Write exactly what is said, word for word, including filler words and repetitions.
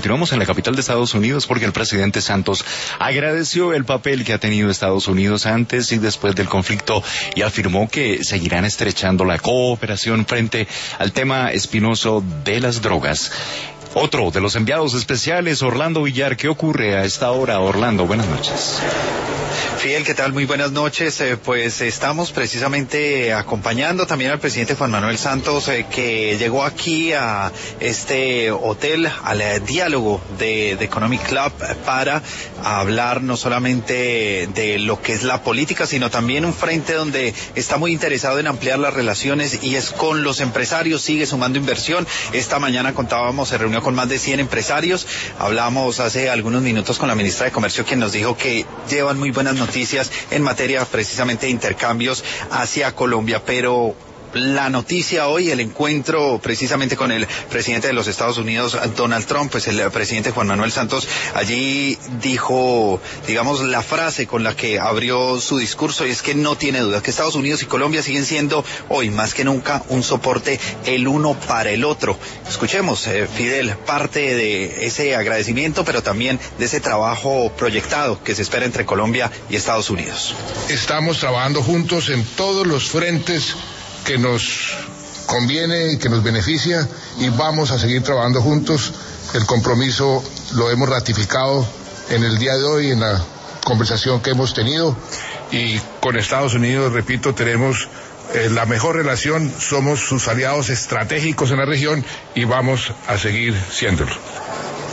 continuamos en la capital de Estados Unidos porque el presidente Santos agradeció el papel que ha tenido Estados Unidos antes y después del conflicto y afirmó que seguirán estrechando la cooperación frente al tema espinoso de las drogas. Otro de los enviados especiales, Orlando Villar. ¿Qué ocurre a esta hora, Orlando? Buenas noches. Fidel, ¿qué tal? Muy buenas noches. Eh, pues estamos precisamente acompañando también al presidente Juan Manuel Santos, eh, que llegó aquí a este hotel, al eh, diálogo de, de Economic Club, para hablar no solamente de lo que es la política, sino también un frente donde está muy interesado en ampliar las relaciones y es con los empresarios, sigue sumando inversión. Esta mañana contábamos, se reunió con más de cien empresarios. Hablamos hace algunos minutos con la ministra de Comercio, quien nos dijo que llevan muy buenas noticias en materia precisamente de intercambios hacia Colombia, pero la noticia hoy, el encuentro precisamente con el presidente de los Estados Unidos, Donald Trump, pues el presidente Juan Manuel Santos allí dijo, digamos, la frase con la que abrió su discurso, y es que no tiene duda que Estados Unidos y Colombia siguen siendo hoy más que nunca un soporte el uno para el otro. Escuchemos, eh, Fidel, parte de ese agradecimiento, pero también de ese trabajo proyectado que se espera entre Colombia y Estados Unidos. Estamos trabajando juntos en todos los frentes que nos conviene y que nos beneficia, y vamos a seguir trabajando juntos. El compromiso lo hemos ratificado en el día de hoy, en la conversación que hemos tenido, y con Estados Unidos, repito, tenemos eh, la mejor relación, somos sus aliados estratégicos en la región y vamos a seguir siéndolo.